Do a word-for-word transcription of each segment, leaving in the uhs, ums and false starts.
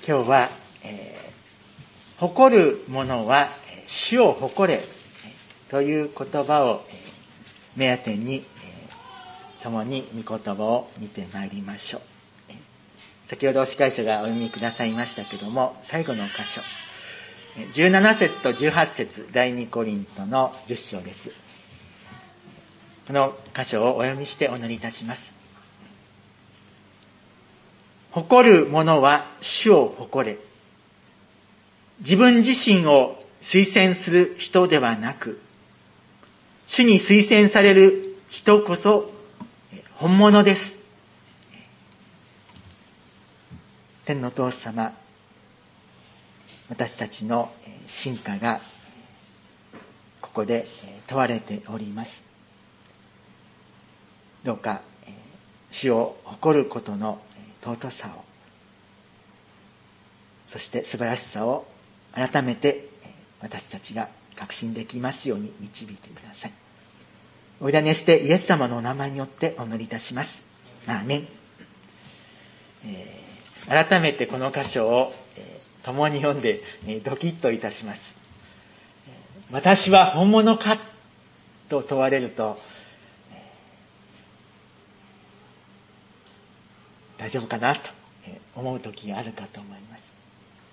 今日は、えー、誇る者は主を誇れという言葉を目当てに、えー、共に御言葉を見てまいりましょう。えー、先ほど司会者がお読みくださいましたけども、最後の箇所、じゅうなな節とじゅうはち節、第二コリントのじゅっ章です。この箇所をお読みしてお祈りいたします。誇る者は主を誇れ。自分自身を推薦する人ではなく、主に推薦される人こそ本物です。天のお父様、私たちの真価がここで問われております。どうか主を誇ることの尊さを、そして素晴らしさを改めて私たちが確信できますように導いてください。お委ねしてイエス様のお名前によってお祈りいたします。アーメン。えー、改めてこの箇所を、えー、共に読んで、えー、ドキッといたします。えー、私は本物かと問われると、大丈夫かなと思う時があるかと思います。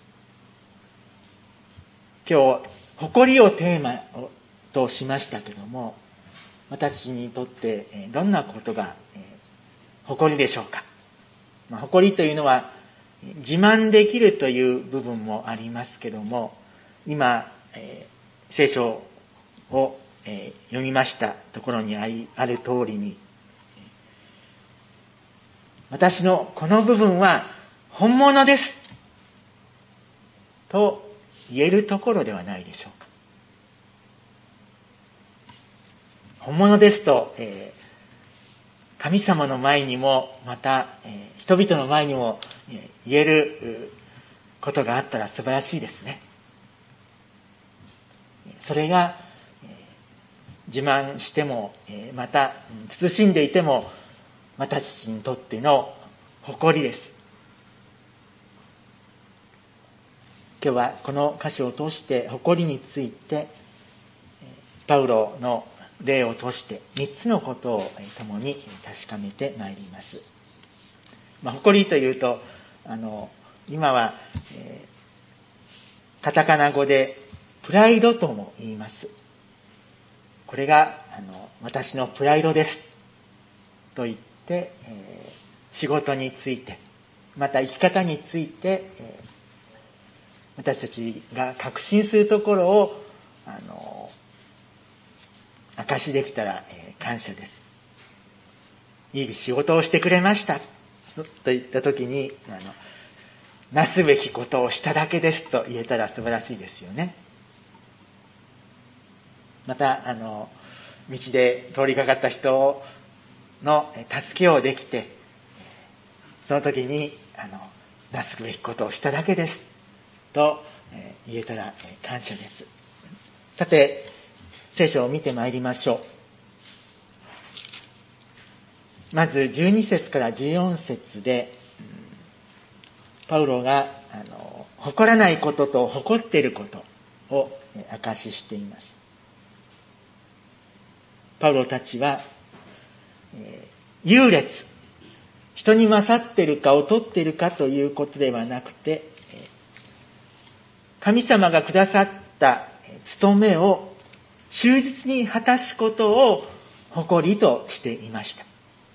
今日、誇りをテーマとしましたけども、私にとってどんなことが誇りでしょうか。誇りというのは自慢できるという部分もありますけども、今、聖書を読みましたところにある通りに、私のこの部分は本物ですと言えるところではないでしょうか。本物ですと、えー、神様の前にもまた、えー、人々の前にも、えー、言えることがあったら素晴らしいですね。それが、えー、自慢しても、えー、また慎んでいても私たちにとっての誇りです。今日はこの箇所を通して誇りについてパウロの例を通して三つのことを共に確かめてまいります。まあ、誇りというとあの今は、えー、カタカナ語でプライドとも言います。これがあの私のプライドですと言ってでえー、仕事についてまた生き方について、えー、私たちが確信するところをあの証しできたら、えー、感謝です。いい仕事をしてくれましたといった時にあのなすべきことをしただけですと言えたら素晴らしいですよね。またあの道で通りかかった人をの助けをできて、その時にあのなすべきことをしただけですと、えー、言えたら、えー、感謝です。さて聖書を見てまいりましょう。まずじゅうに節からじゅうよん節で、うん、パウロがあの誇らないことと誇っていることを、えー、証ししています。パウロたちはえー、優劣、人に勝っているか劣っているかということではなくて、神様がくださった務めを忠実に果たすことを誇りとしていました。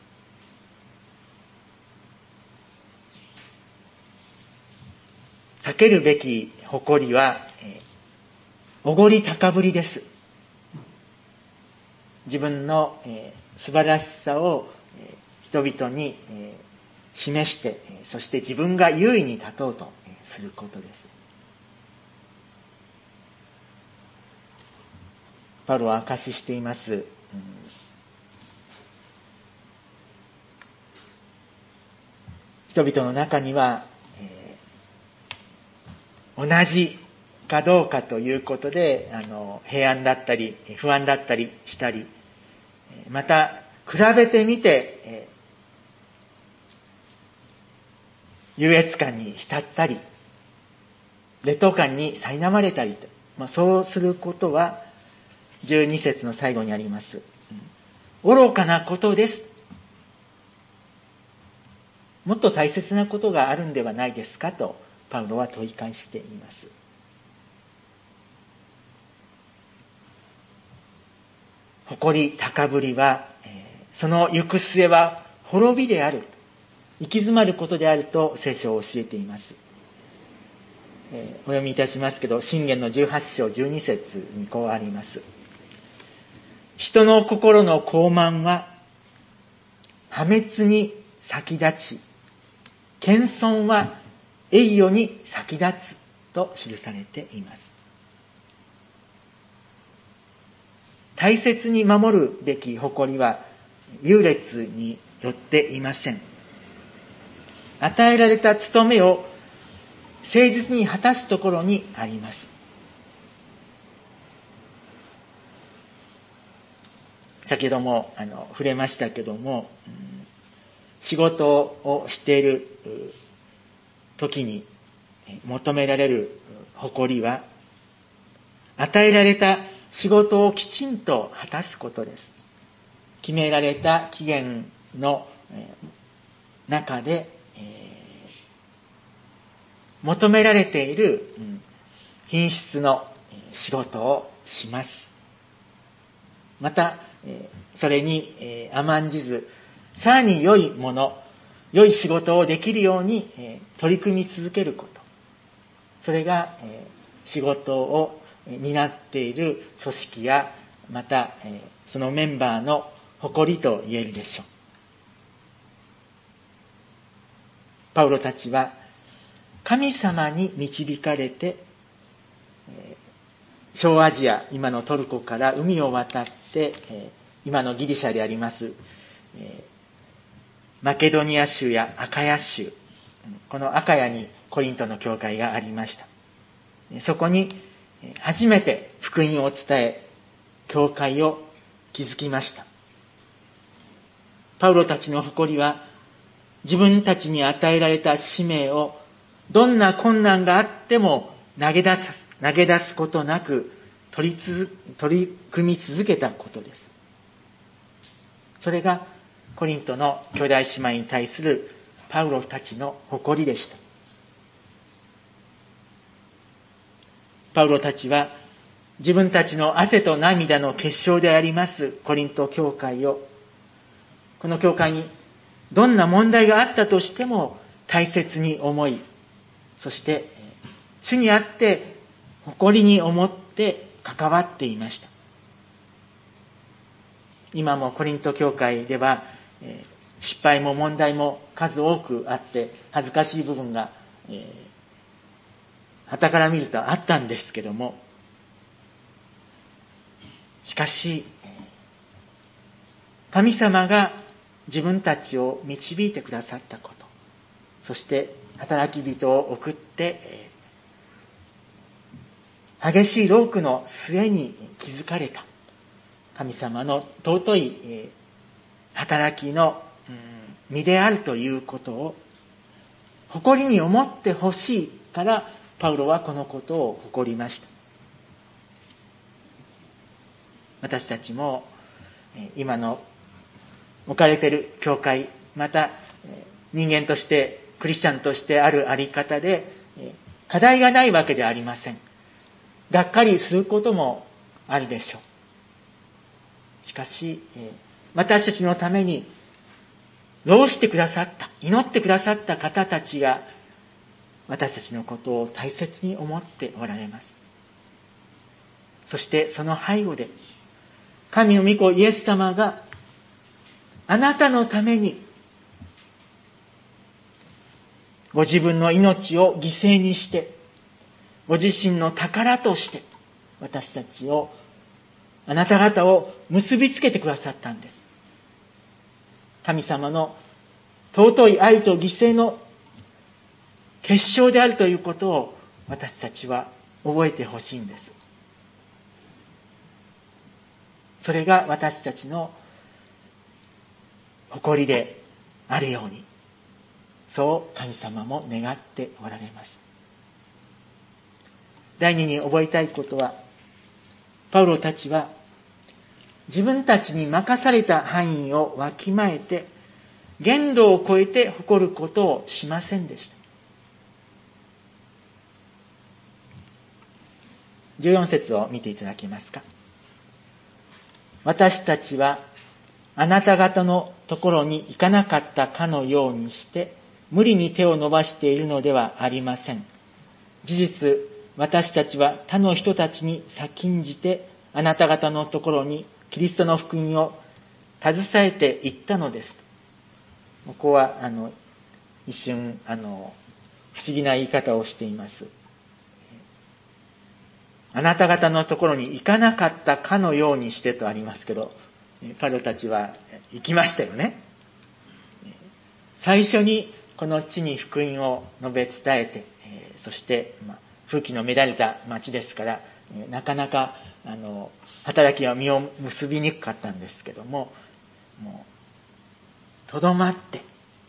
避けるべき誇りは、えー、おごり高ぶりです。自分の、えー素晴らしさを人々に示して、そして自分が優位に立とうとすることです。パウロは証ししています。人々の中には、えー、同じかどうかということで、あの平安だったり不安だったりしたり、また比べてみて、えー、優越感に浸ったり劣等感に苛まれたりと、まあ、そうすることはじゅうに節の最後にあります。愚かなことです。もっと大切なことがあるんではないですかとパウロは問い返しています。誇り高ぶりは、その行く末は滅びである、行き詰まることであると聖書を教えています。えー、お読みいたしますけど、箴言のじゅうはち章じゅうに節にこうあります。人の心の傲慢は破滅に先立ち、謙遜は栄誉に先立つと記されています。大切に守るべき誇りは優劣によっていません。与えられた務めを誠実に果たすところにあります。先ほどもあの触れましたけども、うん、仕事をしている時に求められる誇りは、与えられた仕事をきちんと果たすことです。決められた期限の中で、えー、求められている品質の仕事をします。また、それに甘んじず、さらに良いもの、良い仕事をできるように取り組み続けること。それが仕事を担っている組織や、またそのメンバーの誇りと言えるでしょう。パウロたちは神様に導かれて、小アジア、今のトルコから海を渡って、今のギリシャでありますマケドニア州やアカヤ州、このアカヤにコリントの教会がありました。そこに初めて福音を伝え、教会を築きました。パウロたちの誇りは、自分たちに与えられた使命をどんな困難があっても投げ出す、投げ出すことなく取りつ取り組み続けたことです。それがコリントの兄弟姉妹に対するパウロたちの誇りでした。パウロたちは自分たちの汗と涙の結晶でありますコリント教会を、この教会にどんな問題があったとしても大切に思い、そして主にあって誇りに思って関わっていました。今もコリント教会では失敗も問題も数多くあって恥ずかしい部分が傍から見るとあったんですけども、しかし神様が自分たちを導いてくださったこと、そして働き人を送って激しい労苦の末に築かれた神様の尊い働きの身であるということを誇りに思ってほしいからパウロはこのことを誇りました。私たちも今の置かれている教会、また人間としてクリスチャンとしてあるあり方で課題がないわけではありません。がっかりすることもあるでしょう。しかし私たちのために労してくださった、祈ってくださった方たちが私たちのことを大切に思っておられます。そしてその背後で神の御子イエス様があなたのためにご自分の命を犠牲にしてご自身の宝として私たちを、あなた方を結びつけてくださったんです。神様の尊い愛と犠牲の結晶であるということを私たちは覚えてほしいんです。それが私たちの誇りであるように、そう神様も願っておられます。 第二に覚えたいことは、パウロたちは自分たちに任された範囲をわきまえて、限度を超えて誇ることをしませんでした。じゅうよん節を見ていただけますか。私たちはあなた方のところに行かなかったかのようにして、無理に手を伸ばしているのではありません。事実、私たちは他の人たちに先んじて、あなた方のところにキリストの福音を携えていったのです。ここは、あの、一瞬、あの、不思議な言い方をしています。あなた方のところに行かなかったかのようにしてとありますけど、パウロたちは行きましたよね。最初にこの地に福音を述べ伝えて、そして、まあ、風紀の乱れた町ですから、なかなか、あの、働きは実を結びにくかったんですけども、もう、とどまって、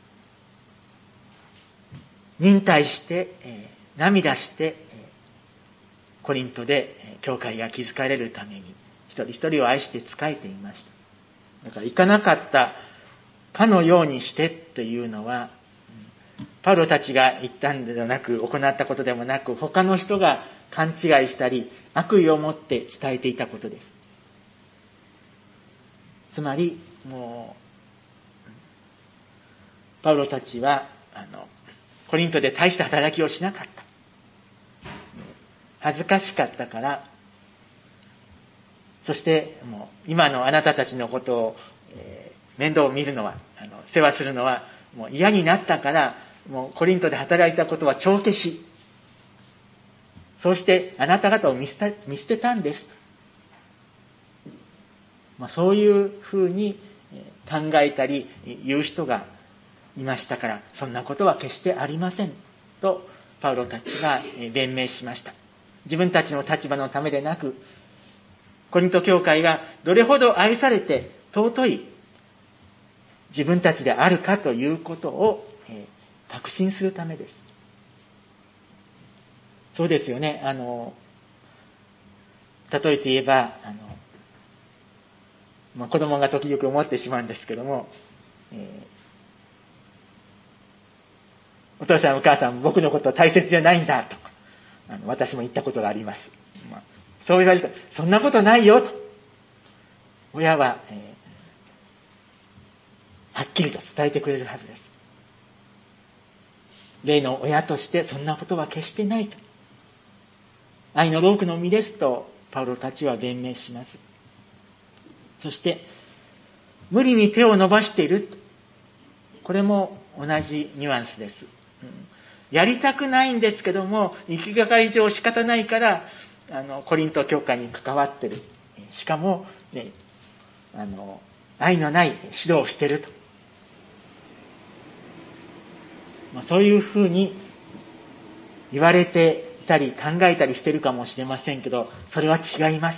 忍耐して、えー、涙して、えー、コリントで、えー、教会が築かれるために、一人一人を愛して仕えていました。だから、行かなかったかのようにしてというのは、パウロたちが言ったんではなく、行ったことでもなく、他の人が勘違いしたり、悪意を持って伝えていたことです。つまり、もう、パウロたちは、あの、コリントで大した働きをしなかった。恥ずかしかったから、そして、もう、今のあなたたちのことを、えー、面倒を見るのは、あの、世話するのは、もう嫌になったから、もうコリントで働いたことは帳消し。そうしてあなた方を見捨て、見捨てたんです。まあ、そういうふうに考えたり言う人がいましたから、そんなことは決してありません。とパウロたちが弁明しました。自分たちの立場のためでなく、コリント教会がどれほど愛されて尊い自分たちであるかということを確信するためです。そうですよね。あの、例えて言えば、あの、まあ、子供が時々思ってしまうんですけども、えー、お父さんお母さん僕のこと大切じゃないんだと、あの私も言ったことがあります。まあ、そう言われると、そんなことないよと、親は、えー、はっきりと伝えてくれるはずです。霊の親としてそんなことは決してないと。愛の労苦の身ですとパウロたちは弁明します。そして無理に手を伸ばしている。これも同じニュアンスです。うん、やりたくないんですけども、行きがかり上仕方ないから、あの、コリント教会に関わっている。しかも、ね、あの、愛のない指導をしていると。まあ、そういうふうに言われていたり考えたりしているかもしれませんけど、それは違います。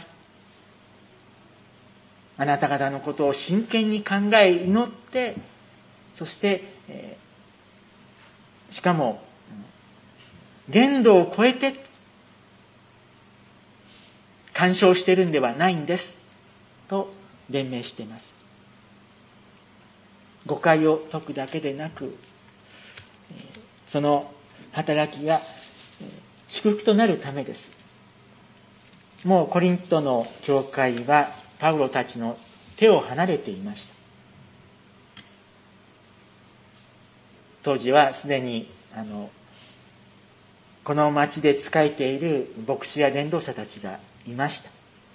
あなた方のことを真剣に考え祈って、そして、えー、しかも限度を超えて干渉しているんではないんですと弁明しています。誤解を解くだけでなく、その働きが祝福となるためです。もうコリントの教会はパウロたちの手を離れていました。当時はすでにあのこの町で仕えている牧師や伝道者たちがいました。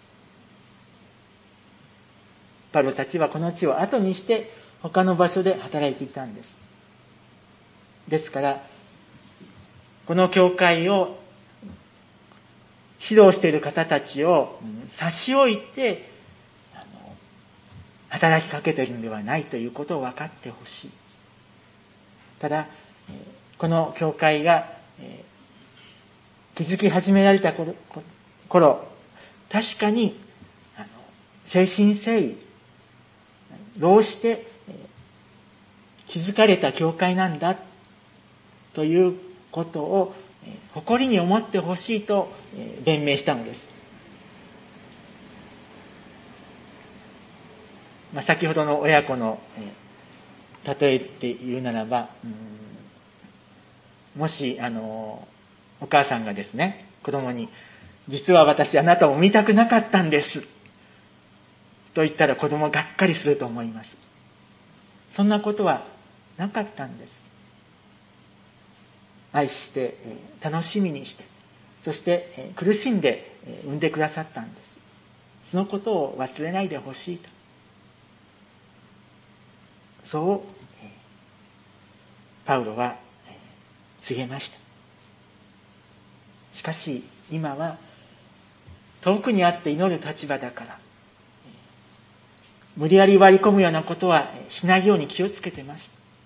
パウロたちはこの地を後にして他の場所で働いていたんです。ですから、この教会を指導している方たちを差し置いて、あの、働きかけているのではないということを分かってほしい。ただ、この教会が築き始められた頃、確かに、あの、誠心誠意、労して築かれた教会なんだということを誇りに思ってほしいと弁明したのです。まあ、先ほどの親子の例えて言うならば、うん、もしあのお母さんがですね、子供に実は私あなたを見たくなかったんですと言ったら子供はがっかりすると思います。そんなことはなかったんです。愛して楽しみにして、そして苦しんで産んでくださったんです。そのことを忘れないでほしいと、そうパウロは告げました。しかし今は遠くにあって祈る立場だから、無理やり割り込むようなことはしないように気をつけてます。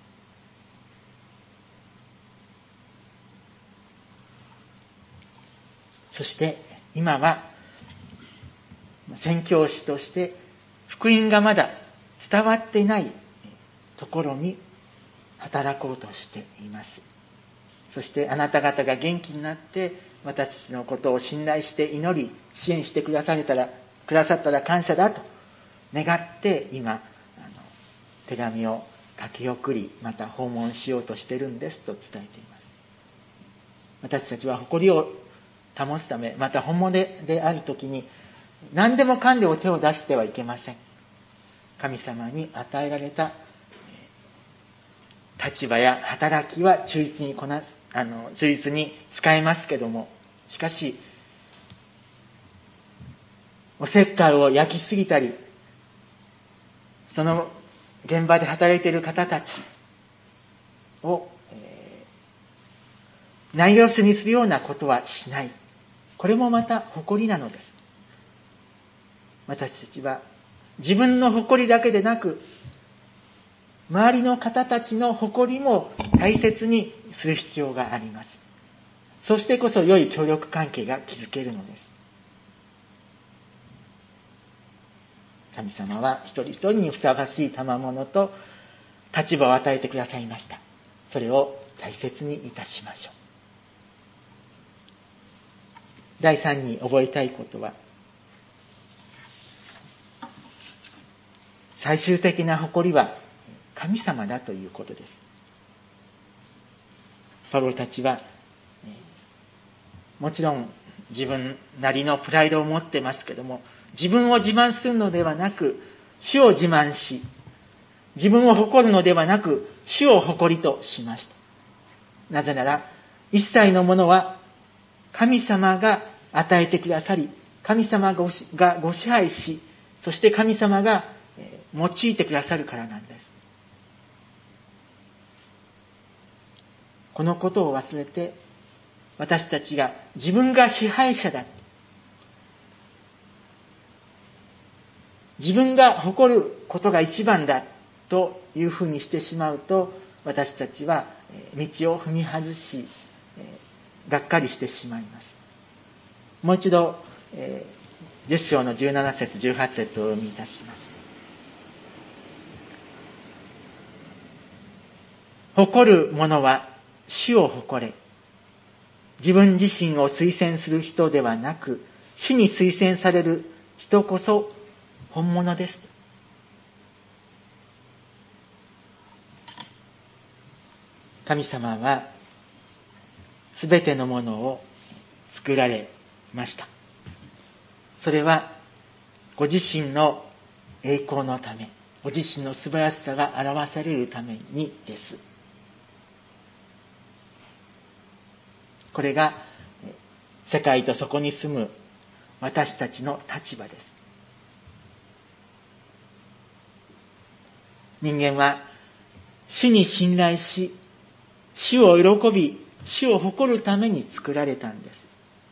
そして今は宣教師として福音がまだ伝わっていないところに働こうとしています。そしてあなた方が元気になって私たちのことを信頼して祈り支援してくだされたらくださったら感謝だと願って今あの手紙を書き送り、また訪問しようとしているんですと伝えています。私たちは誇りを保つため、また本物であるときに何でもかんでも手を出してはいけません。神様に与えられた立場や働きは忠実にこなす、あの忠実に使えますけども、しかしおせっかいを焼きすぎたり、その現場で働いている方たちを、えー、ないがしろにするようなことはしない。これもまた誇りなのです。私たちは自分の誇りだけでなく、周りの方たちの誇りも大切にする必要があります。そしてこそ良い協力関係が築けるのです。神様は一人一人にふさわしい賜物と立場を与えてくださいました。それを大切にいたしましょう。第三に覚えたいことは、最終的な誇りは神様だということです。パウロたちはもちろん自分なりのプライドを持ってますけども、自分を自慢するのではなく主を自慢し、自分を誇るのではなく主を誇りとしました。なぜなら一切のものは神様が与えてくださり、神様がご支配し、そして神様が用いてくださるからなんです。このことを忘れて、私たちが自分が支配者だ、自分が誇ることが一番だというふうにしてしまうと、私たちは道を踏み外し、がっかりしてしまいます。もう一度、じゅっ章のじゅうなな節じゅうはち節をお読みいたします。誇る者は主を誇れ。自分自身を推薦する人ではなく、主に推薦される人こそ本物です。神様はすべてのものを作られました。それはご自身の栄光のため、ご自身の素晴らしさが表されるためにです。これが世界とそこに住む私たちの立場です。人間は主に信頼し、主を喜び、主を誇るために作られたんです。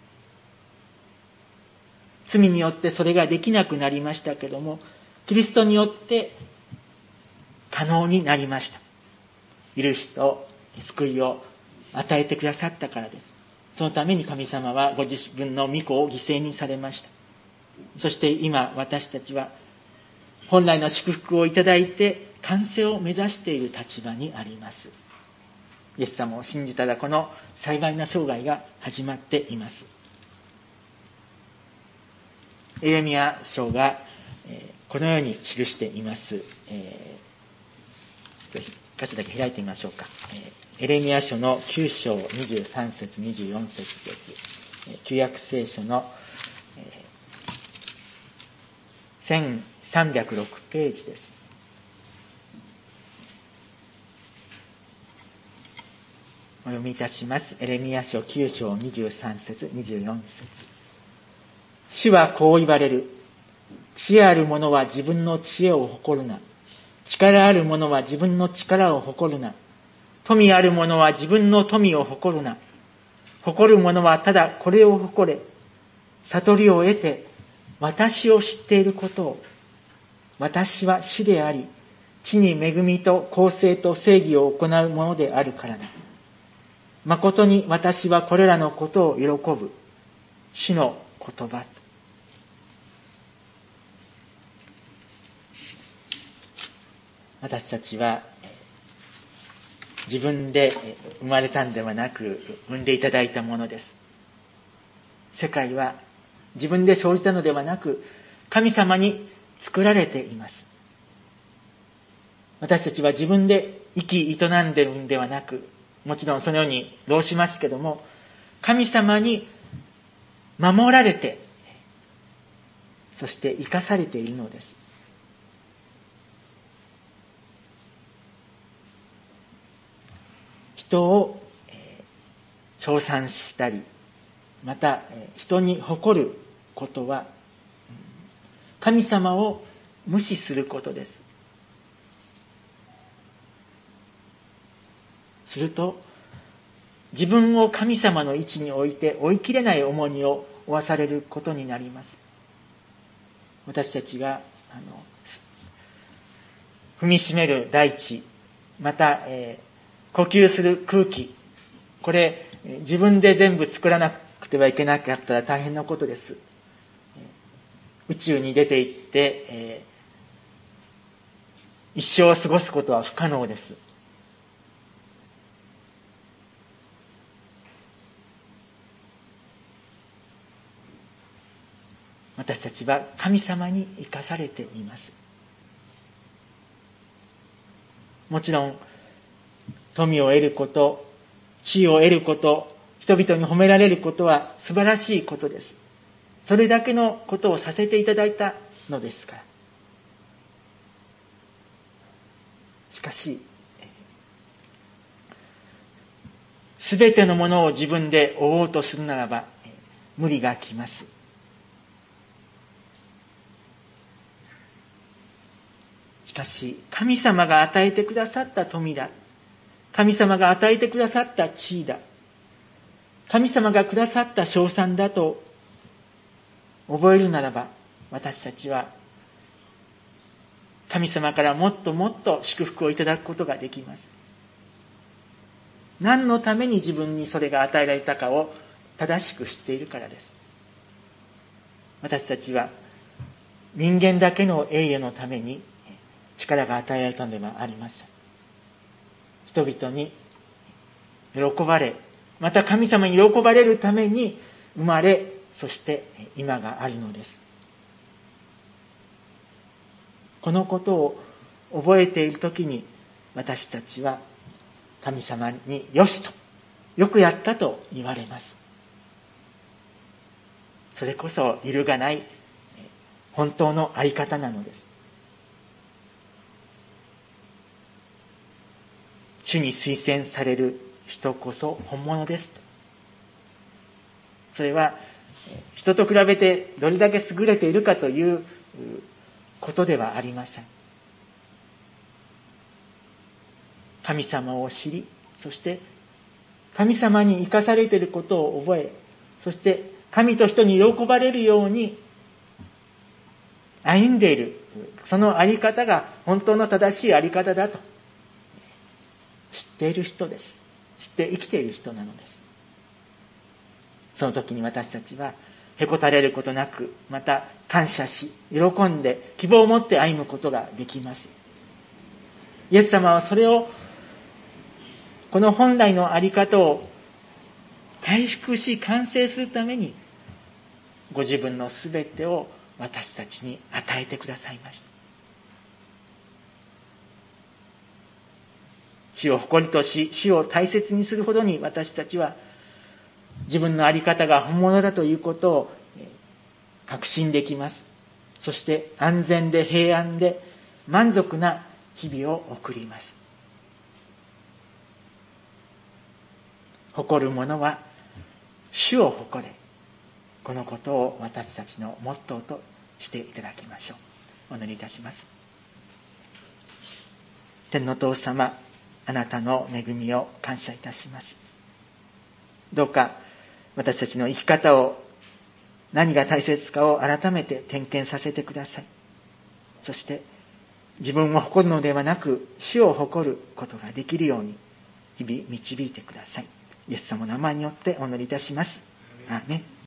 罪によってそれができなくなりましたけども、キリストによって可能になりました。許しと救いを与えてくださったからです。そのために神様はご自分の御子を犠牲にされました。そして今私たちは本来の祝福をいただいて完成を目指している立場にあります。 イエス様を信じたらこの幸いな生涯が始まっています。エレミヤ書が、えー、このように記しています。えー、ぜひ箇所だけ開いてみましょうか。えー、エレミヤ書のきゅう章にじゅうさん節にじゅうよん節です。えー、旧約聖書の、えー、せんさんびゃくろくページです。お読みいたします。エレミヤ書きゅう章にじゅうさん節にじゅうよん節。主はこう言われる。知恵ある者は自分の知恵を誇るな。力ある者は自分の力を誇るな。富ある者は自分の富を誇るな。誇る者はただこれを誇れ。悟りを得て私を知っていることを。私は主であり、地に恵みと公正と正義を行うものであるからだ。誠に私はこれらのことを喜ぶ。主の言葉。私たちは自分で生まれたんではなく産んでいただいたものです。世界は自分で生じたのではなく神様に作られています。私たちは自分で生き営んでいるんではなく、もちろんそのように労しますけども、神様に守られて、そして生かされているのです。人を、えー、称賛したり、また、えー、人に誇ることは、神様を無視することです。すると、自分を神様の位置に置いて追い切れない重荷を負わされることになります。私たちが、あの、踏みしめる大地、また、えー、呼吸する空気、これ、自分で全部作らなくてはいけなかったら大変なことです。宇宙に出て行って、えー、一生を過ごすことは不可能です。私たちは神様に生かされています。もちろん、富を得ること、地位を得ること、人々に褒められることは素晴らしいことです。それだけのことをさせていただいたのですから。しかし、すべてのものを自分で追おうとするならば、無理がきます。しかし、神様が与えてくださった富だ。神様が与えてくださった地位だ。神様がくださった称賛だと覚えるならば、私たちは神様からもっともっと祝福をいただくことができます。何のために自分にそれが与えられたかを正しく知っているからです。私たちは人間だけの栄誉のために力が与えられたのではありません。人々に喜ばれ、また神様に喜ばれるために生まれ、そして今があるのです。このことを覚えているときに、私たちは神様によしと、よくやったと言われます。それこそ揺るがない本当のあり方なのです。主に推薦される人こそ本物です。それは人と比べてどれだけ優れているかということではありません。神様を知り、そして神様に生かされていることを覚え、そして神と人に喜ばれるように歩んでいる、そのあり方が本当の正しいあり方だと知っている人です。知って生きている人なのです。その時に私たちはへこたれることなく、また感謝し、喜んで希望を持って歩むことができます。イエス様はそれをこの本来のあり方を回復し完成するために、ご自分のすべてを私たちに与えてくださいました。主を誇りとし、主を大切にするほどに私たちは自分のあり方が本物だということを確信できます。そして安全で平安で満足な日々を送ります。誇る者は主を誇れ。このことを私たちのモットーとしていただきましょう。お祈りいたします。天の父様、あなたの恵みを感謝いたします。どうか私たちの生き方を、何が大切かを改めて点検させてください。そして自分を誇るのではなく主を誇ることができるように日々導いてください。イエス様の名前によってお祈りいたします。アーメン。